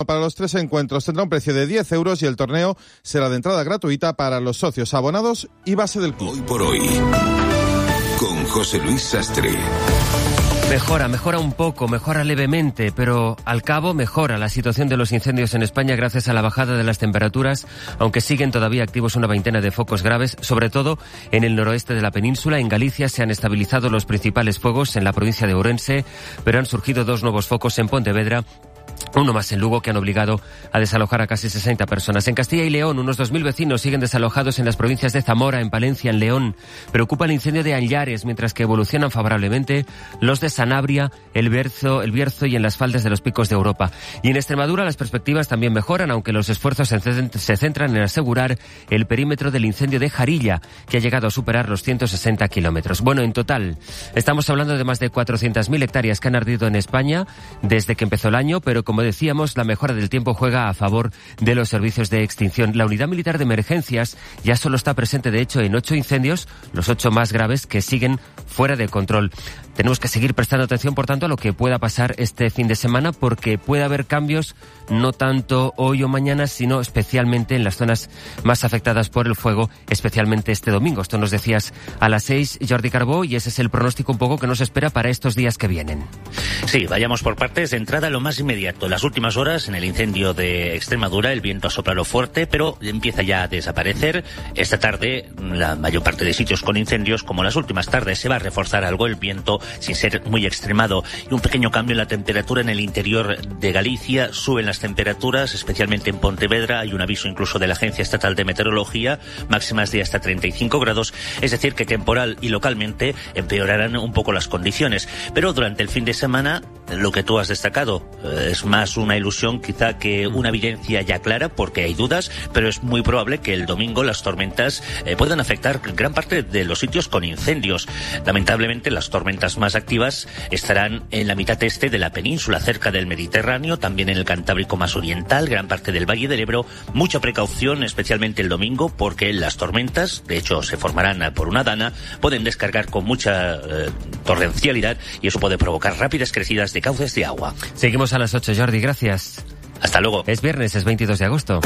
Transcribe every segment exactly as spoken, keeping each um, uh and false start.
para los tres encuentros tendrá un precio de diez euros y el torneo será de entrada gratuita para los socios, abonados y base del club. Hoy por hoy, con José Luis Sastre. Mejora, mejora un poco, mejora levemente, pero al cabo mejora la situación de los incendios en España gracias a la bajada de las temperaturas, aunque siguen todavía activos una veintena de focos graves, sobre todo en el noroeste de la península. En Galicia se han estabilizado los principales fuegos en la provincia de Ourense, pero han surgido dos nuevos focos en Pontevedra, uno más en Lugo, que han obligado a desalojar a casi sesenta personas. En Castilla y León, unos dos mil vecinos siguen desalojados en las provincias de Zamora, en Palencia, en León. Preocupa el incendio de Anllares, mientras que evolucionan favorablemente los de Sanabria, el Bierzo, el Bierzo y en las faldas de los Picos de Europa. Y en Extremadura las perspectivas también mejoran, aunque los esfuerzos se centran en asegurar el perímetro del incendio de Jarilla, que ha llegado a superar los ciento sesenta kilómetros. Bueno, en total estamos hablando de más de cuatrocientas mil hectáreas que han ardido en España desde que empezó el año, pero como decíamos, la mejora del tiempo juega a favor de los servicios de extinción. La Unidad Militar de Emergencias ya solo está presente, de hecho, en ocho incendios, los ocho más graves que siguen fuera de control. Tenemos que seguir prestando atención, por tanto, a lo que pueda pasar este fin de semana, porque puede haber cambios no tanto hoy o mañana, sino especialmente en las zonas más afectadas por el fuego, especialmente este domingo. Esto nos decías a las seis, Jordi Carbó, y ese es el pronóstico un poco que nos espera para estos días que vienen. Sí, vayamos por partes. De entrada, lo más inmediato. En las últimas horas, en el incendio de Extremadura, el viento ha soplado fuerte, pero empieza ya a desaparecer. Esta tarde, la mayor parte de sitios con incendios, como las últimas tardes, se va a reforzar algo el viento, sin ser muy extremado, y un pequeño cambio en la temperatura en el interior de Galicia. Suben las temperaturas, especialmente en Pontevedra. Hay un aviso incluso de la Agencia Estatal de Meteorología, máximas de hasta treinta y cinco grados, es decir, que temporal y localmente empeorarán un poco las condiciones. Pero durante el fin de semana, lo que tú has destacado eh, es más una ilusión quizá que una evidencia ya clara, porque hay dudas, pero es muy probable que el domingo las tormentas eh, puedan afectar gran parte de los sitios con incendios. Lamentablemente, las tormentas más activas estarán en la mitad este de la península, cerca del Mediterráneo, también en el Cantábrico más oriental, gran parte del Valle del Ebro. Mucha precaución, especialmente el domingo, porque las tormentas, de hecho, se formarán por una dana, pueden descargar con mucha eh, torrencialidad, y eso puede provocar rápidas crecidas de cauces de agua. Seguimos a las ocho, Jordi, gracias. Hasta luego. Es viernes, es veintidós de agosto.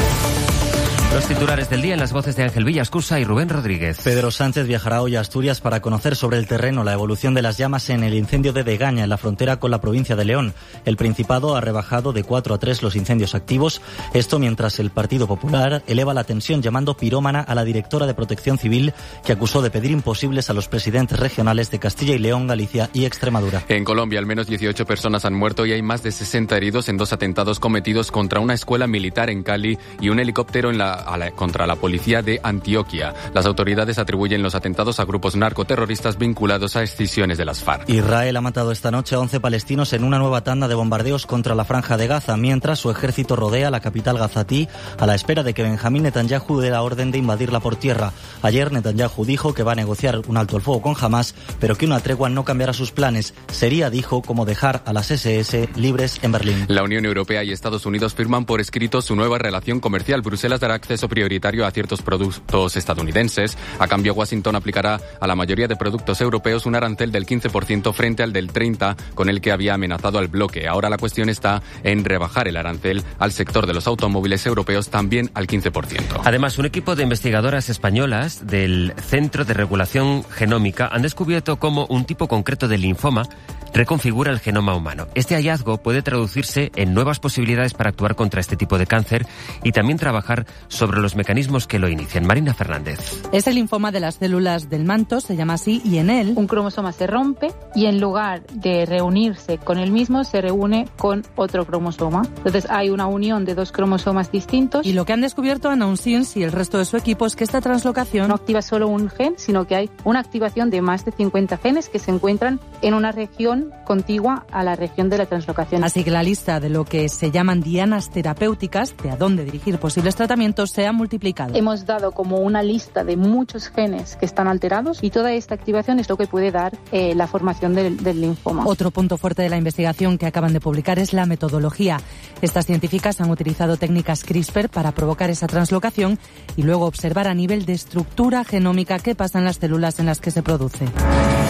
Los titulares del día en las voces de Ángel Villascusa y Rubén Rodríguez. Pedro Sánchez viajará hoy a Asturias para conocer sobre el terreno la evolución de las llamas en el incendio de Degaña, en la frontera con la provincia de León. El Principado ha rebajado de cuatro a tres los incendios activos. Esto mientras el Partido Popular eleva la tensión llamando pirómana a la directora de Protección Civil, que acusó de pedir imposibles a los presidentes regionales de Castilla y León, Galicia y Extremadura. En Colombia, al menos dieciocho personas han muerto y hay más de sesenta heridos en dos atentados cometidos contra una escuela militar en Cali y un helicóptero en la A la, contra la policía de Antioquia. Las autoridades atribuyen los atentados a grupos narcoterroristas vinculados a escisiones de las FARC. Israel ha matado esta noche a once palestinos en una nueva tanda de bombardeos contra la franja de Gaza, mientras su ejército rodea la capital gazatí a la espera de que Benjamín Netanyahu dé la orden de invadirla por tierra. Ayer Netanyahu dijo que va a negociar un alto el fuego con Hamas, pero que una tregua no cambiará sus planes. Sería, dijo, como dejar a las ese ese libres en Berlín. La Unión Europea y Estados Unidos firman por escrito su nueva relación comercial. Bruselas dará acceso prioritario a ciertos productos estadounidenses. A cambio, Washington aplicará a la mayoría de productos europeos un arancel del quince por ciento frente al del treinta por ciento con el que había amenazado al bloque. Ahora la cuestión está en rebajar el arancel al sector de los automóviles europeos también al quince por ciento. Además, un equipo de investigadoras españolas del Centro de Regulación Genómica han descubierto cómo un tipo concreto de linfoma reconfigura el genoma humano. Este hallazgo puede traducirse en nuevas posibilidades para actuar contra este tipo de cáncer y también trabajar sobre los mecanismos que lo inician. Marina Fernández. Es el linfoma de las células del manto, se llama así, y en él un cromosoma se rompe y en lugar de reunirse con el mismo, se reúne con otro cromosoma. Entonces hay una unión de dos cromosomas distintos. Y lo que han descubierto Anna Unsins y el resto de su equipo es que esta translocación no activa solo un gen, sino que hay una activación de más de cincuenta genes que se encuentran en una región contigua a la región de la translocación. Así que la lista de lo que se llaman dianas terapéuticas, de a dónde dirigir posibles tratamientos, se ha multiplicado. Hemos dado como una lista de muchos genes que están alterados y toda esta activación es lo que puede dar eh, la formación del, del linfoma. Otro punto fuerte de la investigación que acaban de publicar es la metodología. Estas científicas han utilizado técnicas CRISPR para provocar esa translocación y luego observar a nivel de estructura genómica qué pasa en las células en las que se produce.